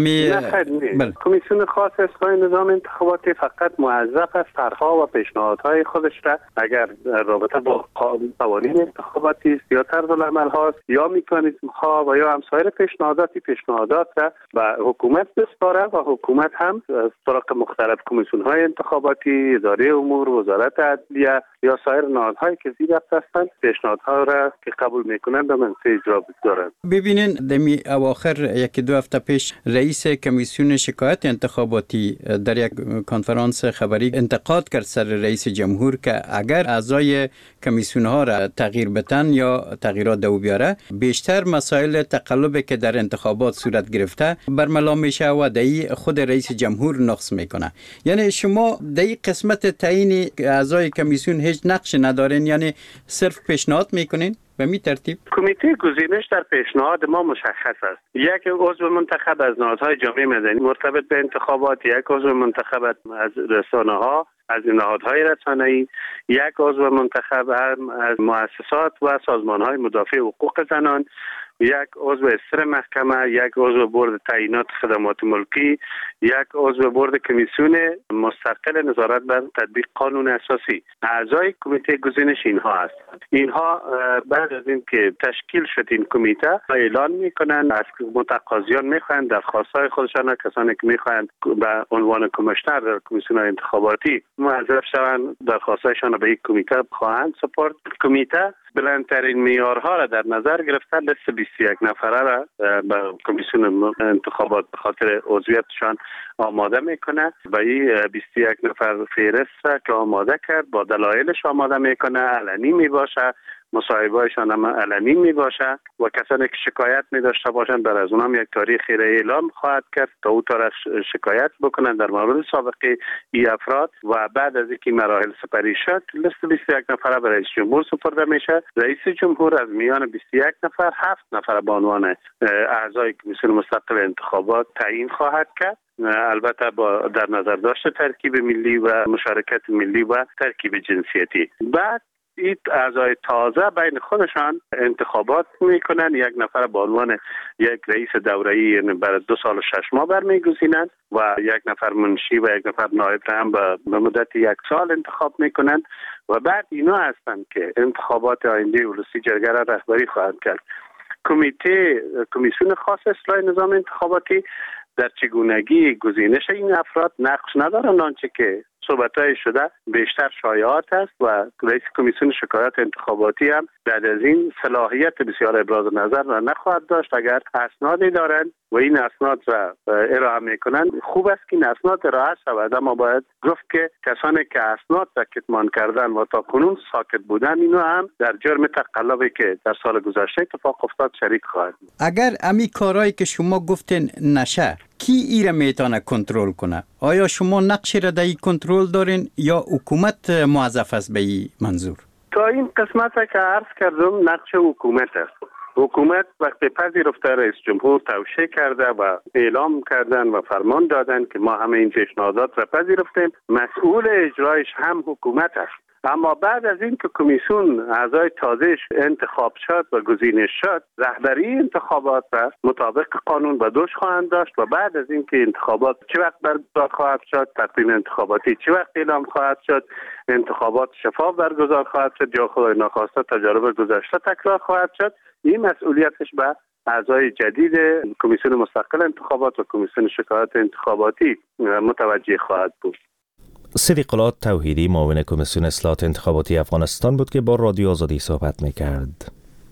کمیسیون خاص اصلاح نظام انتخاباتی فقط موظف است طرحها و پیشنهادهای خودش را اگر رابطه با قوانین انتخاباتی است یا طرزالعمل هاست یا مکانیزم ها و یا هم سایر پیشنهادات را به حکومت بسپاره و حکومت هم طرق مختلف کمیسیون های انتخاباتی، اداره امور، وزارت عدلیه یا سایر نهادهایی که زیر دست هستند پیشنهادها را که قبول میکنند به منصه اجرا بگذارند. ببینین دمی اواخر یکی دو هفته پیش رئیس کمیسیون شکایت انتخاباتی در یک کنفرانس خبری انتقاد کرد سر رئیس جمهور که اگر اعضای کمیسیون ها را تغییر بدن یا تغییرات دو بیاره بیشتر مسائل تقلبی که در انتخابات صورت گرفته برملا میشه و دایی خود رئیس جمهور نقص میکنه. یعنی شما دایی قسمت تعیین اعضای کمیسیون هیچ نقش ندارین، یعنی صرف پیشنهاد میکنین؟ به می ترتیب کمیته گزینش در پیشنهاد ما مشخص است. یک عضو منتخب از نهادهای جامعه مدنی مرتبط به انتخابات، یک عضو منتخب از رسانه ها، از نهادهای رسانه‌ای، یک عضو منتخب از مؤسسات و سازمان‌های مدافع حقوق زنان، یک عضو استر محکمه، یک عضو بورد تعیینات خدمات ملکی، یک عضو بورد کمیسیون مستقل نظارت بر تطبیق قانون اساسی. اعضای کمیته گزینش اینها هستند. اینها بعد از اینکه تشکیل شد این کمیته اعلان میکنند، از متقاضیان میخواهند درخواست‌های خودشان، کسانی که میخواهند به عنوان کمیشنر در کمیسیون انتخاباتی موظف شوند درخواست‌هایشان را به این کمیته خواهند سپرد. کمیته بلندترین معیارها را در نظر گرفته لیست 21 نفره را به کمیسیون انتخابات به خاطر عضویتشان آماده میکنه و این 21 نفر فهرست را که آماده کرد با دلایلش آماده میکنه، علنی میباشه، مصاحبه‌هایشان هم علنی میباشه و کسانی که شکایت می‌داشته باشند در از اونها یک تاریخی را اعلام خواهد کرد تا او طرف شکایت بکنند در مورد سابقه ای افراد و بعد از اینکه مراحل سپری شد لیست 21 نفره به رئیس جمهور سپرده میشه. رئیس جمهور از میان 21 نفر 7 نفر به عنوان اعضای کمیسیون مستقل انتخابات تعیین خواهد کرد، البته با در نظر داشت ترکیب ملی و مشارکت ملی و ترکیب جنسیتی. بعد این اعضای تازه بین خودشان انتخابات میکنن، یک نفر به عنوان یک رئیس دوره‌ای برای 2 سال و 6 ماه برمیگزینند و یک نفر منشی و یک نفر نایب را هم به مدت 1 سال انتخاب میکنند و بعد اینا هستند که انتخابات آینده ولسی جرگه را رهبری خواهند کرد. کمیسیون خاص اصلاح نظام انتخاباتی در چگونگی گزینش این افراد نقش ندارند، آنچه که صحبت‌های شده بیشتر شایعات است و رئیس کمیسیون شکایت انتخاباتی هم بعد از این صلاحیت بسیار ابراز نظر را نخواهد داشت. اگر اسنادی دارند و این اسناد را ارائه میکنند خوب است که این اسناد ارائه شود، اما باید گفت که کسانی که اسناد را کتمان کردن و تا کنون ساکت بودن اینا هم در جرم تقلبی که در سال گذشته اتفاق افتاد شریک خواهد. اگر امی کارهایی که شما گفتین نشه کی ایره میتونه کنترل کنه؟ آیا شما نقشی را در این کنترل دارین یا حکومت موظف است به این منظور؟ تا این قسمت که عرض کردم نقش حکومت است. حکومت وقتی پذیرفته رئیس جمهور توشیح کرده و اعلام کردن و فرمان دادن که ما همه این پیشنهادات را پذیرفتیم، مسئول اجرایش هم حکومت است. اما بعد از اینکه کمیسیون اعضای تازه‌اش انتخاب شد و گزینش شد، رهبری انتخابات را مطابق قانون به دوش خواهند داشت و بعد از اینکه انتخابات چه وقت برگزار خواهد شد، تقویم انتخاباتی چه وقت اعلام خواهد شد، انتخابات شفاف برگزار خواهد شد یا خدای ناخواسته تجارب گذشته تکرار خواهد شد، این مسئولیتش به اعضای جدید کمیسیون مستقل انتخابات و کمیسیون شکایت انتخاباتی متوجه خواهد بود. صدیق الله توحیدی معاون کمیسیون اصلاحات انتخاباتی افغانستان بود که با رادیو آزادی صحبت می‌کرد.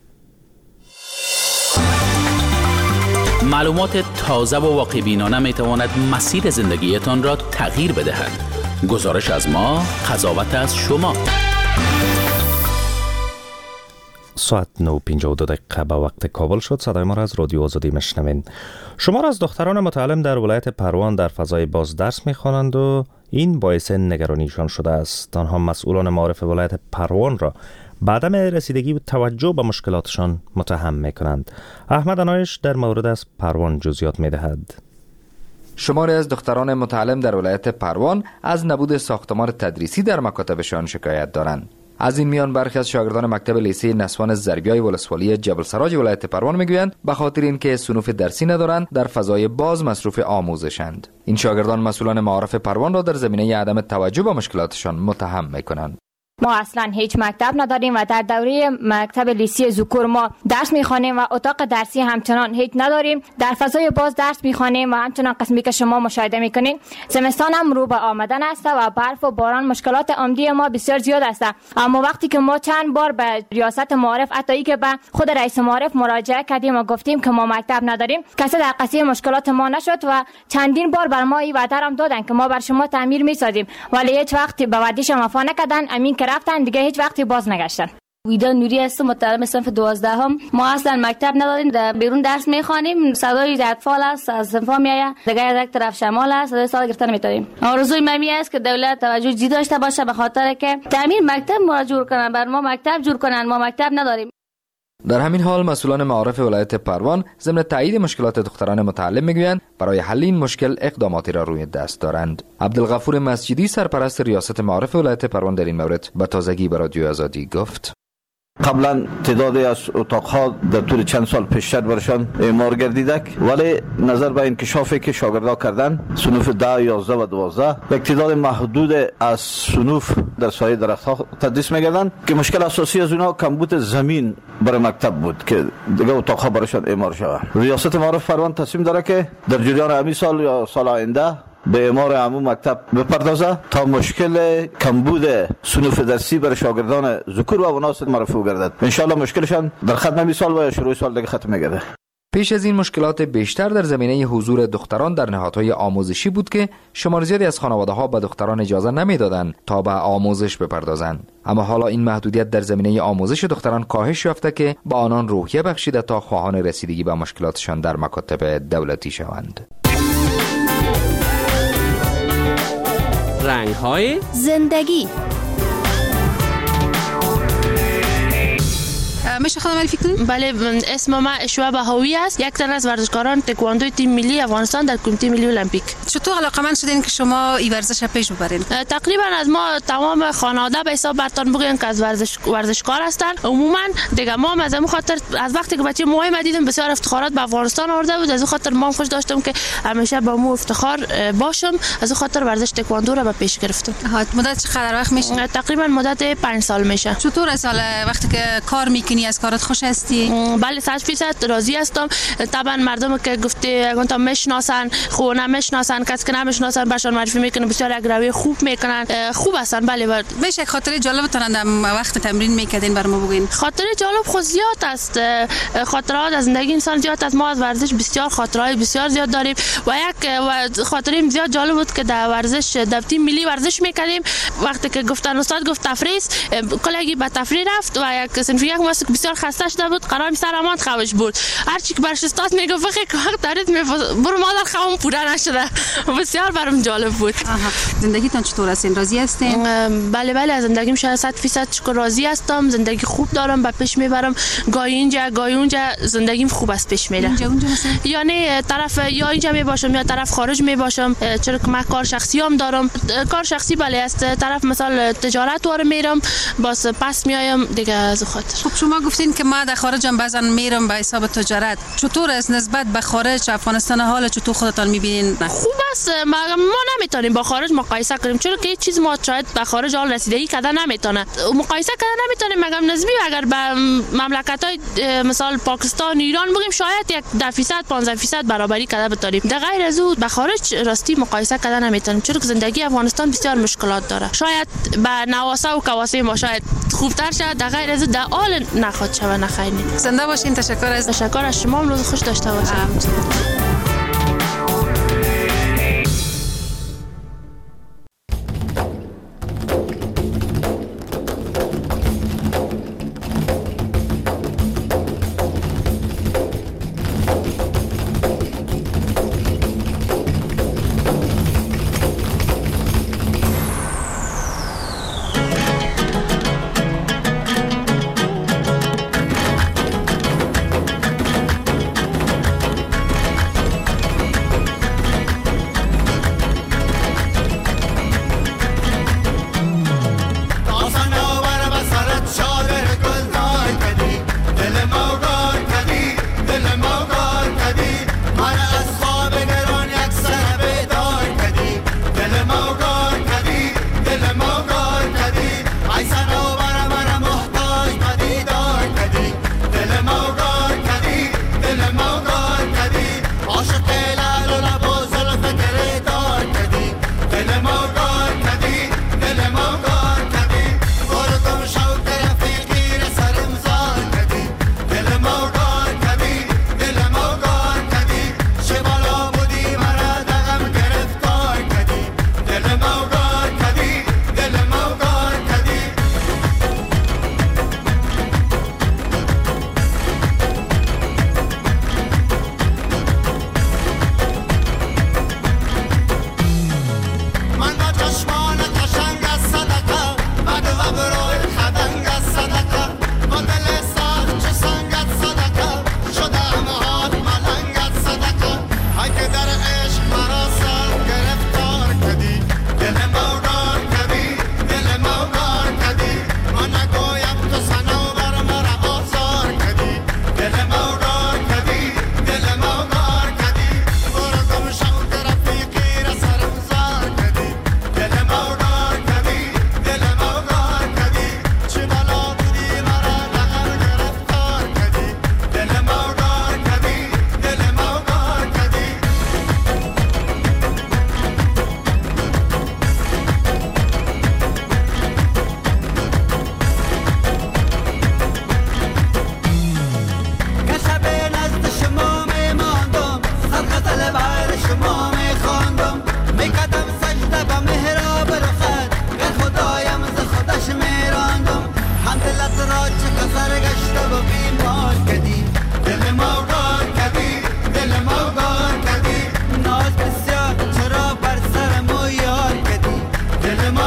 معلومات تازه و واقع‌بینانه می‌تواند مسیر زندگیتان را تغییر بدهد. گزارش از ما، قضاوت از شما. ساعت 9:52 به وقت کابل شد. صدای ما را از رادیو آزادی میشنوین. شمار از دختران متعلم در ولایت پروان در فضای باز درس میخوانند و این باعث نگرانیشان شده است. آنها مسئولان معارف ولایت پروان را به عدم رسیدگی و توجه به مشکلاتشان متهم می‌کنند. احمد انایش در مورد از پروان جزئیات می‌دهد. شماری از دختران متعلم در ولایت پروان از نبود ساختمان تدریسی در مکاتبشان شکایت دارند. از این میان برخی از شاگردان مکتب لیسه نسوان ضربیای ولسوالی جبل سراج ولایت پروان میگویند به خاطر اینکه صنوف درسی ندارند در فضای باز مصروف آموزشند. این شاگردان مسئولان معارف پروان را در زمینه عدم توجه به مشکلاتشان متهم میکنند. ما اصلا هیچ مکتب نداریم و در دوره مکتب لیسه ذکور ما درس میخوانیم و اتاق درسی همچنان هیچ نداریم. در فضای باز درس میخوانیم و همچنان قسمی که شما مشاهده میکنید زمستان هم رو به آمدن است و برف و باران مشکلات عمده ما بسیار زیاد است. اما وقتی که ما چند بار به ریاست معارف حتی که به خود رئیس معارف مراجعه کردیم و گفتیم که ما مکتب نداریم، کسی در قضیه مشکلات ما نشد و چندین بار بر ما این وعده هم دادن که ما بر شما تعمیر میسازیم، ولی هیچ وقتی به وعدهشان وفا نکردن. امین که رفتن دیگه هیچ وقتی باز نگشتن. ویدا نوری هستم، متعلم صنف 12 هم. ما اصلا مکتب نداریم، در بیرون درس میخوانیم. صدای اطفال است از صنف میآید، دیگه از یک طرف شمال است، صدای سال گرفتن میتونیم. آرزوی من است که دولت توجه جدی داشته باشه به خاطر که تعمیر مکتب ما جور کنن، بر ما مکتب جور کنن. ما مکتب نداریم. در همین حال مسئولان معارف ولایت پروان ضمن تایید مشکلات دختران متعلم میگویند برای حل این مشکل اقداماتی را روی دست دارند. عبدالغفور مسجدی سرپرست ریاست معارف ولایت پروان در این مورد به تازگی به رادیو آزادی گفت: قبلا تعدادی از اتاقها در طول چند سال پیشتر برشان اعمار گردیدک، ولی نظر به انکشافی که شاگردها کردن صنوف 10 11 و 12 یک تعداد محدود از صنوف در سایه درختها تدریس می‌گردند که مشکل اساسی از اونها کمبود زمین برای مکتب بود که دیگه اتاقها برشان اعمار شود. ریاست معارف پروان تصمیم داره که در جریان همین سال یا سال آینده به اعمار عموم مکتب بپردازه تا مشکل کمبود صنوف درسی برای شاگردان ذکور و اناث مرفوع گردد. ان شاء الله مشکلشان در ختم سال و شروع سال دیگه ختم میگرده. پیش از این مشکلات بیشتر در زمینه حضور دختران در نهادهای آموزشی بود که شمار زیادی از خانواده‌ها به دختران اجازه نمیدادند تا به آموزش بپردازند. اما حالا این محدودیت در زمینه آموزش دختران کاهش یافته که به آنان روحیه بخشیده تا خواهان رسیدگی به مشکلاتشان در مکاتب دولتی شوند. رنگ‌های زندگی. میشه خودم معرفی کنید؟ بله، اسم من اشوا بهاوی است، یک تن از ورزشکاران تکواندو تیم ملی افغانستان در کمیته ملی المپیک. چطور علاقه‌مند شدین که شما این ورزش پیش ببرین؟ تقریبا از ما تمام خانواده به حساب برتان بگوین که از ورزشکار هستن. عموما دیگه ما از همون خاطر از وقتی که بچه مهم دیدم بسیار افتخارات به افغانستان آورده بود، از اون خاطر ما خوش داشتم که همیشه با مو افتخار باشم، از اون خاطر ورزش تکواندو را به پیش گرفتم. مدت چقدر وقت میشه؟ تقریبا مدت 5 سال میشه. چطور از وقتی که کار میکنی از کارت خوش هستی؟ بله 100% راضی هستم. طبعا مردم که گفته اگه تا میشناسن خو نمیشناسن، کسی که نمیشناسن برشان معرفی میکنه، بسیار یک روی خوب میکنن، خوب هستن. بله میشه خاطره جالب تونن وقت تمرین میکردین برام بگین؟ خاطره جالب خود زیاد است، خاطرات از زندگی انسان زیاد است. ما از ورزش بسیار خاطرات بسیار زیاد داریم و یک خاطره زیاد جالب بود که در ورزش در تیم ملی ورزش میکردیم. وقتی که گفتن استاد گفت تفریح، کلاگی به تفریح رفت و یک صنف یک ماسک بسیار خسته شده بود، قرار سرمان خوش بود. هر چی که برش استاد میگفت که وقت دارید برو مادر خوام پوره نشده. بسیار برام جالب بود. زندگیتون چطور است؟ راضی هستین؟ بله از زندگیم 100% راضی هستم. زندگی خوب دارم، به پیش میبرم. گاهی اینجا گاهی اونجا زندگیم خوب است پیش میره. اونجا یعنی طرف یا اینجا میباشم یا طرف خارج میباشم، چرا که من کار شخصی هم دارم. کار شخصی بله است، طرف مثلا تجارت واره میرم، باز پس میایم دیگه از خاطر. خب شما گفتین که ما در خارجم بعضا میرم به حساب تجارت. چطور است نسبت به خارج افغانستان حال چطور خودتان میبینین؟ خوب است. ما نمیتونیم با خارج مقایسه کنیم، چون که چیز ما شاید به خارج حال رسیدگی کردن نمیتونه، مقایسه کردن نمیتونیم. مگم نسبی اگر به مملکت‌های مثال پاکستان ایران بگیم شاید 10% 15% برابری کرده بتونیم، در غیر از اون به خارج راستی مقایسه کردن نمیتونیم، چون که زندگی افغانستان بسیار مشکلات داره. شاید به نواسه و کواسه ما شاید خوبتر شد، در غیر از در حال نخواد شوه. نخیر نید. زنده باشین. تشکر از شما. روز خوش داشته باشید.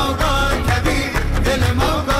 موگا کبیر دل موگا